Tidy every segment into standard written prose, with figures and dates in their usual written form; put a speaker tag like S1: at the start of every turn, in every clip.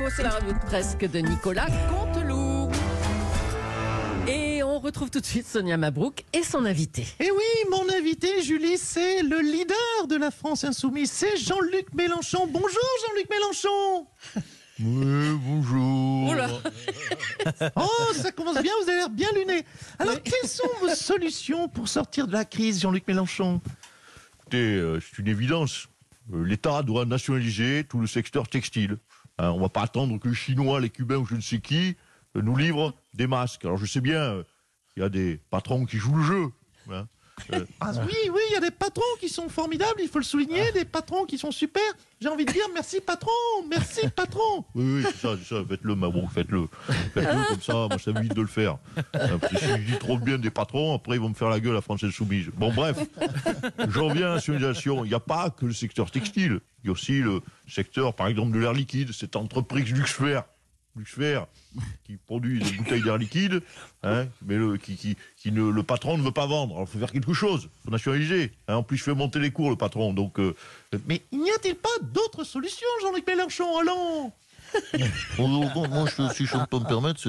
S1: c'est la revue presque de Nicolas Canteloup. Et on retrouve tout de suite Sonia Mabrouk et son invité.
S2: Et oui, mon invité, Julie, c'est le leader de la France Insoumise, c'est Jean-Luc Mélenchon. Bonjour Jean-Luc Mélenchon.
S3: Oui, bonjour.
S1: Oula.
S2: Oh, ça commence bien, vous avez l'air bien luné. Alors, quelles sont vos solutions pour sortir de la crise, Jean-Luc Mélenchon?
S3: Écoutez, c'est une évidence. L'État doit nationaliser tout le secteur textile. Hein, on ne va pas attendre que les Chinois, les Cubains ou je ne sais qui nous livrent des masques. Alors je sais bien, il y a des patrons qui jouent le jeu. Hein.
S2: Ah oui, il y a des patrons qui sont formidables, il faut le souligner, des patrons qui sont super. J'ai envie de dire merci patron, merci patron.
S3: Oui, c'est ça, faites-le, Mabrouk, faites-le. Faites-le comme ça, moi ça m'évite de le faire. Parce que si je dis trop bien des patrons, après ils vont me faire la gueule à France Insoumise. Bon bref, je reviens à la nationalisation. Il n'y a pas que le secteur textile, il y a aussi le secteur, par exemple, de l'air liquide, cette entreprise Luxfer, qui produit des bouteilles d'air liquide, hein, mais le patron ne veut pas vendre. Alors il faut faire quelque chose, il faut nationaliser. Hein, en plus, je fais monter les cours, le patron. Donc,
S2: Mais n'y a-t-il pas d'autres solutions, Jean-Luc Mélenchon? Allons.
S4: Moi, si je peux me permettre,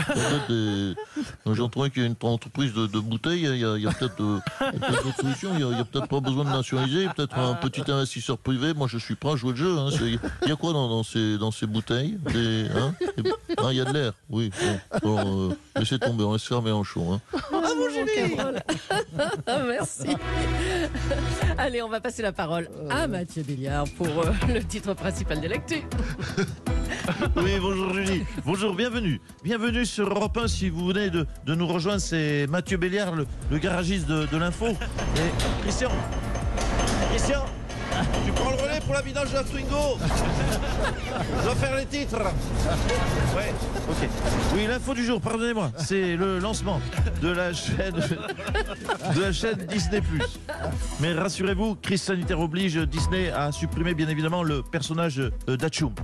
S4: j'ai entendu qu'il y a une entreprise de bouteilles, il y a peut-être d'autres solutions, il n'y a peut-être pas besoin de nationaliser, peut-être un petit investisseur privé, moi je suis prêt à jouer le jeu. Hein. Il y a quoi dans ces bouteilles? Il y a de l'air, oui. Bon, laissez tomber, on laisse faire Mélenchon. Hein.
S2: Bravo Julie.
S1: Merci. Allez, on va passer la parole à Mathieu Béliard pour le titre principal de l'actu.
S2: Oui, bonjour Julie. Bonjour, bienvenue. Bienvenue sur Europe 1 si vous venez de nous rejoindre. C'est Mathieu Béliard, le garagiste de l'info. Et Christian, tu prends le relais pour la vidange de la Twingo. Je dois faire les titres. Ouais, ok. Oui, l'info du jour, pardonnez-moi. C'est le lancement de la chaîne Disney+. Mais rassurez-vous, crise sanitaire oblige, Disney a supprimé bien évidemment le personnage d'Hachoum.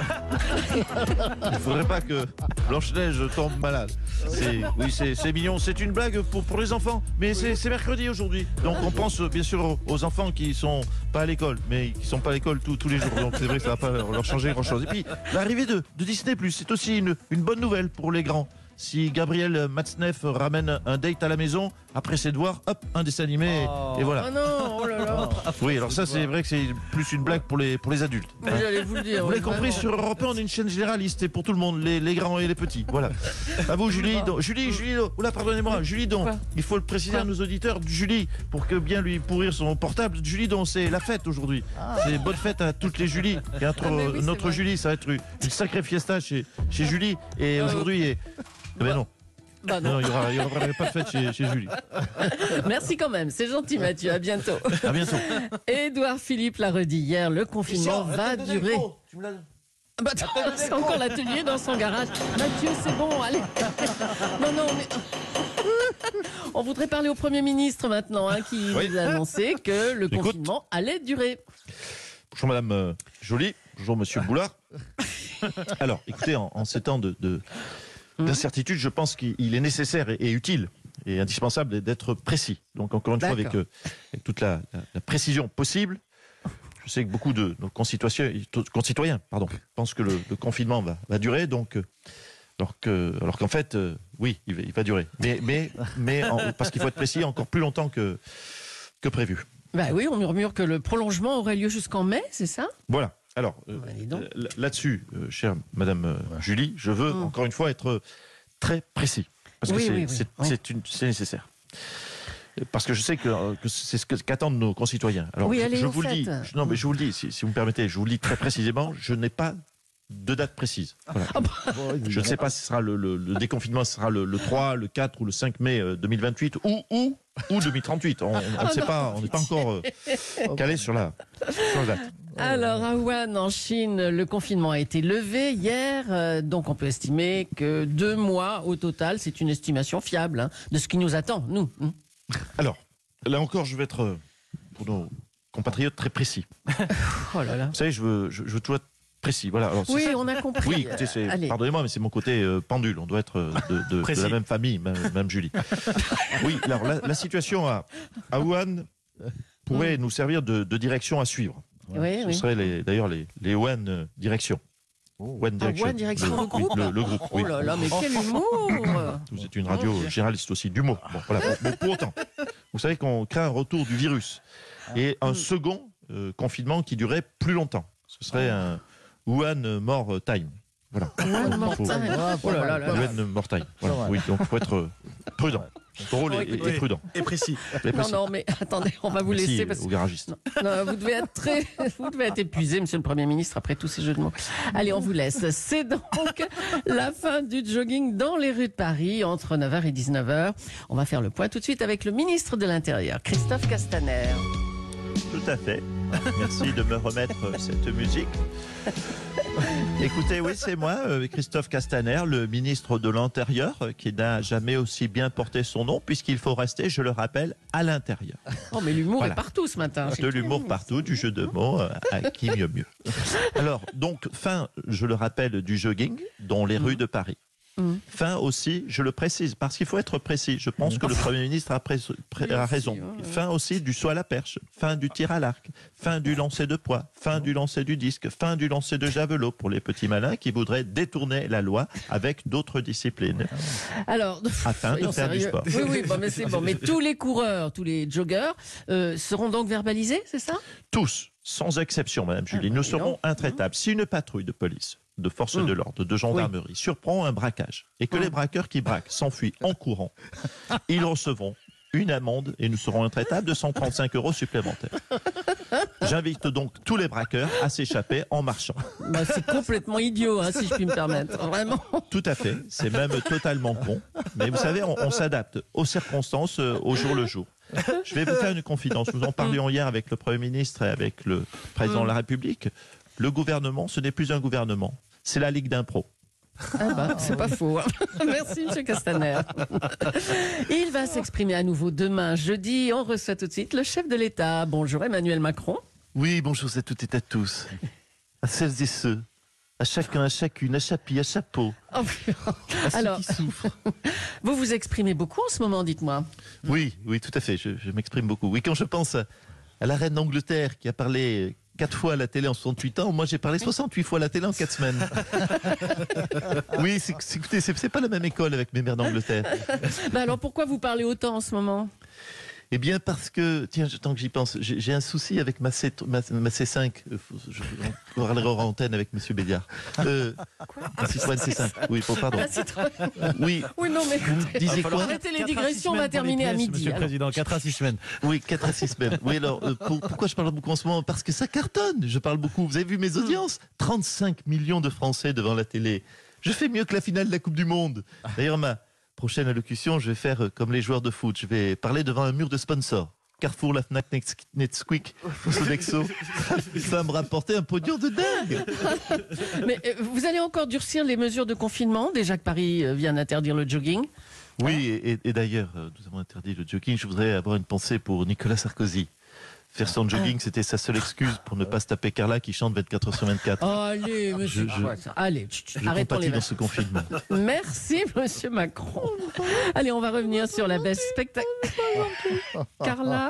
S2: Il ne faudrait pas que Blanche-Neige tombe malade. C'est mignon. C'est une blague pour les enfants. Mais c'est mercredi aujourd'hui. Donc on pense bien sûr aux enfants qui sont pas à l'école. Mais qui sont pas à l'école tous les jours. Donc c'est vrai que ça va pas leur changer grand-chose. Et puis l'arrivée de Disney+, c'est aussi une bonne nouvelle pour les grands. Si Gabriel Matzneff ramène un date à la maison, après ses devoirs, hop, un dessin animé, et voilà.
S1: Oh non, oh là là.
S2: Oui, alors ça c'est vrai que c'est plus une blague pour les adultes.
S1: J'allais vous le dire.
S2: Vous l'avez compris, sur Europe 1, on est une chaîne généraliste, et pour tout le monde, les grands et les petits. Voilà. À vous, Julie. Julie, oula, pardonnez-moi. Julie Don, il faut le préciser à nos auditeurs. Julie, pour que bien lui pourrir son portable, Julie Don, c'est la fête aujourd'hui. C'est bonne fête à toutes les Julie. Et entre notre Julie, ça va être une sacrée fiesta chez Julie. Et aujourd'hui, mais non.
S1: Bah non.
S2: Non, il y aura pas de fête chez Julie.
S1: Merci quand même, c'est gentil Mathieu, à bientôt.
S2: À bientôt.
S1: Édouard Philippe l'a redit hier, le confinement va durer. Bah, c'est encore l'atelier dans son garage. Mathieu, c'est bon, allez. Non, mais... On voudrait parler au Premier ministre maintenant, qui nous a annoncé que le confinement allait durer.
S2: Bonjour Madame Joly, bonjour Monsieur Boulard. Alors, écoutez, en ces temps d'incertitude, je pense qu'il est nécessaire et utile et indispensable d'être précis. Donc encore une fois, avec toute la précision possible, je sais que beaucoup de nos concitoyens pensent que le confinement va durer, donc alors qu'en fait, oui, il va durer. Mais parce qu'il faut être précis, encore plus longtemps que prévu.
S1: Bah oui, on murmure que le prolongement aurait lieu jusqu'en mai, c'est ça?
S2: Voilà. Alors, là-dessus, chère Madame Julie, je veux encore une fois être très précis. Parce que c'est nécessaire. Parce que je sais que c'est ce qu'attendent nos concitoyens. Alors, je vous le dis, mais je vous le dis, si vous me permettez, je vous le dis très précisément, je n'ai pas de date précise. Voilà. Je ne sais pas si ce sera le déconfinement, ce sera le 3, le 4 ou le 5 mai 2028 ou 2038. On ne sait pas, on n'est pas encore calé sur la date.
S1: Alors, à Wuhan, en Chine, le confinement a été levé hier, donc on peut estimer que 2 mois au total, c'est une estimation fiable de ce qui nous attend, nous.
S2: Alors, là encore, je vais être, pour nos compatriotes, très précis.
S1: Oh là là.
S2: Vous savez, je veux tout être précis. Voilà. Alors,
S1: oui, on a compris.
S2: Oui, écoutez, pardonnez-moi, mais c'est mon côté pendule. On doit être de la même famille, même Julie. Oui, alors la situation à Wuhan pourrait nous servir de direction à suivre.
S1: Oui,
S2: Ce serait d'ailleurs les Wuhan directions. One Direction.
S1: One Direction, le groupe.
S2: Le groupe,
S1: Oh là là, mais quel humour!
S2: Vous êtes une radio généraliste aussi d'humour. Bon, voilà. Mais pour autant, vous savez qu'on craint un retour du virus et un second confinement qui durait plus longtemps. Ce serait un One More Time. Voilà.
S1: One More Time. Oh là là là.
S2: One More Time. Voilà. Oui, donc il faut être prudent. Ton rôle est prudent.
S5: Et précis.
S1: Non, mais attendez, on va vous
S2: Merci
S1: laisser. Parce...
S2: aux garagistes.
S1: Non, vous devez être épuisé, monsieur le Premier ministre, après tous ces jeux de mots. Allez, on vous laisse. C'est donc la fin du jogging dans les rues de Paris, entre 9h et 19h. On va faire le point tout de suite avec le ministre de l'Intérieur, Christophe Castaner.
S2: Tout à fait. Merci de me remettre cette musique. Écoutez, oui, c'est moi, Christophe Castaner, le ministre de l'Intérieur, qui n'a jamais aussi bien porté son nom, puisqu'il faut rester, je le rappelle, à l'intérieur.
S1: Oh, mais l'humour
S2: Voilà.
S1: est partout ce matin.
S2: De l'humour partout, du jeu de mots, à qui mieux. Alors, donc, fin, je le rappelle, du jogging dans les rues de Paris. Fin aussi, je le précise, parce qu'il faut être précis. Je pense que le Premier ministre a raison. Fin aussi du saut à la perche, fin du tir à l'arc, fin du lancer de poids, fin du lancer du disque, fin du lancer de javelot pour les petits malins qui voudraient détourner la loi avec d'autres disciplines.
S1: Alors,
S2: afin de faire du sport.
S1: Oui, bon, mais c'est bon. Mais tous les coureurs, tous les joggeurs seront donc verbalisés, c'est ça?
S2: Tous, sans exception, Madame Julie, ne seront intraitables. Si une patrouille de police, de force de l'ordre, de gendarmerie, surprend un braquage et que les braqueurs qui braquent s'enfuient en courant, ils recevront une amende et nous serons intraitables de 135 € supplémentaires. J'invite donc tous les braqueurs à s'échapper en marchant.
S1: Bah, c'est complètement idiot, hein, si je puis me permettre. Vraiment.
S2: Tout à fait, c'est même totalement con. Mais vous savez, on s'adapte aux circonstances, au jour le jour. Je vais vous faire une confidence. Nous en parlions hier avec le Premier ministre et avec le Président de la République. Le gouvernement, ce n'est plus un gouvernement, c'est la Ligue d'impro.
S1: Ah bah, c'est pas faux. Merci, M. Castaner. Il va s'exprimer à nouveau demain, jeudi. On reçoit tout de suite le chef de l'État. Bonjour, Emmanuel Macron.
S4: Oui, bonjour à toutes et à tous. À celles et ceux, à chacun, à chacune, à chapi, à chapeau,
S1: Oh,
S4: à ceux
S1: alors,
S4: qui souffrent.
S1: vous vous exprimez beaucoup en ce moment, dites-moi.
S4: Oui, tout à fait, je m'exprime beaucoup. Oui, quand je pense à la reine d'Angleterre qui a parlé 4 fois à la télé en 68 ans, moi j'ai parlé 68 fois à la télé en 4 semaines. Oui, écoutez, c'est pas la même école avec mes mères d'Angleterre.
S1: Bah alors, pourquoi vous parlez autant en ce moment?
S4: Eh bien parce que, tiens, tant que j'y pense, j'ai un souci avec ma C5. Je parlerai en antenne avec M. Béliard. Ma Citroën C5. Oui, pardon.
S1: La Citroën.
S4: Oui,
S1: Oui, non, mais
S4: vous me disiez quoi?
S1: arrêtez les digressions, on va terminer à midi.
S5: Monsieur le
S1: alors.
S5: Président, 4 à 6 semaines.
S4: Oui, 4 à 6 semaines. Oui, alors, pourquoi je parle beaucoup en ce moment? Parce que ça cartonne, je parle beaucoup. Vous avez vu mes audiences? 35 millions de Français devant la télé. Je fais mieux que la finale de la Coupe du Monde. D'ailleurs, ma prochaine allocution, je vais faire comme les joueurs de foot. Je vais parler devant un mur de sponsors. Carrefour, la Fnac, Netsquik, Sodexo. Ça va me rapporter un pognon de dingue.
S1: Mais vous allez encore durcir les mesures de confinement, déjà que Paris vient d'interdire le jogging.
S4: Oui, et d'ailleurs, nous avons interdit le jogging. Je voudrais avoir une pensée pour Nicolas Sarkozy. Faire son jogging, c'était sa seule excuse pour ne pas se taper Carla qui chante 24 h sur 24.
S1: Allez, monsieur. Allez,
S4: Je
S1: arrêtons les
S4: compatis dans
S1: vaches.
S4: ce confinement.
S1: Merci, monsieur Macron. Allez, on va revenir sur la baisse spectaculaire. Carla.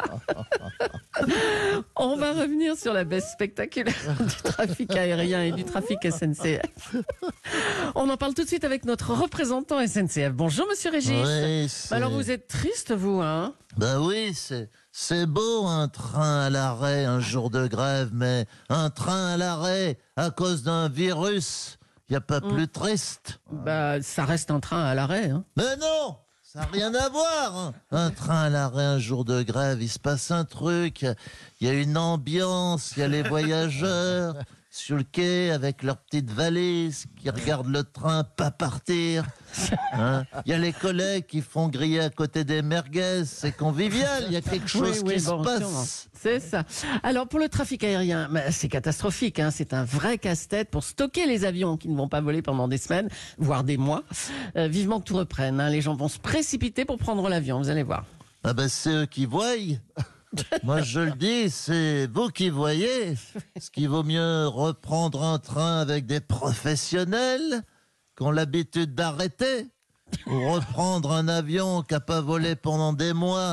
S1: On va revenir sur la baisse spectaculaire du trafic aérien et du trafic SNCF. On en parle tout de suite avec notre représentant SNCF. Bonjour, monsieur Régis.
S4: Ouais,
S1: Alors, vous êtes triste, vous, hein?
S4: Ben oui, c'est beau un train à l'arrêt un jour de grève, mais un train à l'arrêt à cause d'un virus, il n'y a pas plus triste.
S1: Bah, ça reste un train à l'arrêt, hein.
S4: Mais non, ça n'a rien à voir. Hein. Un train à l'arrêt un jour de grève, il se passe un truc, il y a une ambiance, il y a les voyageurs sur le quai avec leurs petites valises qui regardent le train pas partir. Hein, il y a les collègues qui font griller à côté des merguez, c'est convivial, il y a quelque chose qui se passe.
S1: C'est ça. Alors pour le trafic aérien, bah, c'est catastrophique, hein. C'est un vrai casse-tête pour stocker les avions qui ne vont pas voler pendant des semaines, voire des mois. Vivement que tout reprenne, hein. Les gens vont se précipiter pour prendre l'avion, vous allez voir.
S4: Ah ben c'est eux qui voient. Moi je le dis, c'est vous qui voyez. Ce qu'il vaut mieux reprendre un train avec des professionnels qui ont l'habitude d'arrêter, ou reprendre un avion qui n'a pas volé pendant des mois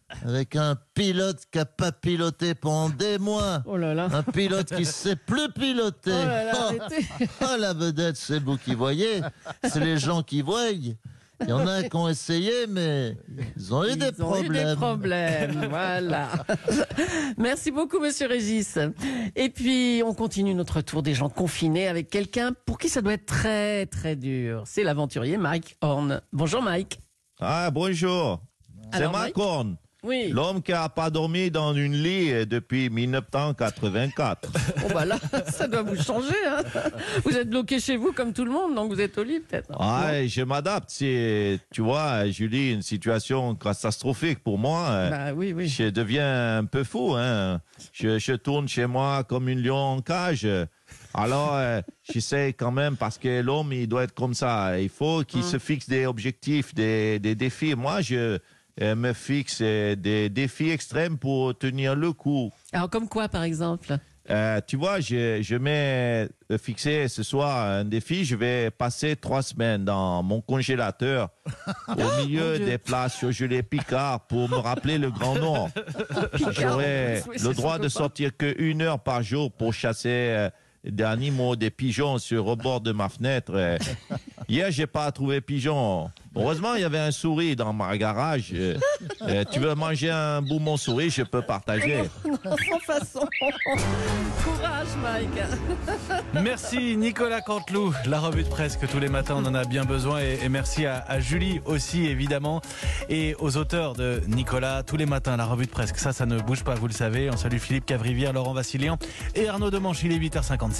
S4: avec un pilote qui n'a pas piloté pendant des mois.
S1: Oh là là.
S4: Un pilote qui ne sait plus piloter.
S1: Oh là là, arrêtez.
S4: La vedette, c'est vous qui voyez. C'est les gens qui voient. Il y en a qui ont essayé, mais ils ont eu des problèmes.
S1: Voilà. Merci beaucoup, monsieur Régis. Et puis, on continue notre tour des gens confinés avec quelqu'un pour qui ça doit être très, très dur. C'est l'aventurier Mike Horn. Bonjour, Mike.
S3: Ah, bonjour. C'est
S1: Alors,
S3: Mike
S1: Mike
S3: Horn.
S1: Oui.
S3: L'homme qui n'a pas dormi dans une lit depuis 1984.
S1: Oh bah là, ça doit vous changer. Hein. Vous êtes bloqué chez vous comme tout le monde, donc vous êtes au lit peut-être.
S3: Ah, je m'adapte. C'est, tu vois, Julie, une situation catastrophique pour moi.
S1: Bah oui, oui.
S3: Je deviens un peu fou. Hein. Je tourne chez moi comme une lion en cage. Alors, j'essaie quand même, parce que l'homme, il doit être comme ça. Il faut qu'il se fixe des objectifs, des défis. Moi, je me fixe des défis extrêmes pour tenir le coup.
S1: Alors, comme quoi, par exemple?
S3: Tu vois, je m'ai fixé ce soir un défi. Je vais passer 3 semaines dans mon congélateur au milieu des plats surgelés Picard pour me rappeler le Grand Nord. J'aurai le droit de sortir que 1 heure par jour pour chasser des animaux, des pigeons sur le rebord de ma fenêtre. Hier, j'ai pas trouvé pigeon. Heureusement, il y avait un souris dans ma garage. Tu veux manger un bout mon souris, je peux partager.
S1: Sans façon. Courage, Mike.
S5: Merci Nicolas Canteloup. La revue de presse que tous les matins on en a bien besoin et merci à Julie aussi évidemment et aux auteurs de Nicolas tous les matins la revue de presse. Ça ne bouge pas, vous le savez. On salue Philippe Cavrivière, Laurent Vassilian et Arnaud Demanche. Il est 8h56.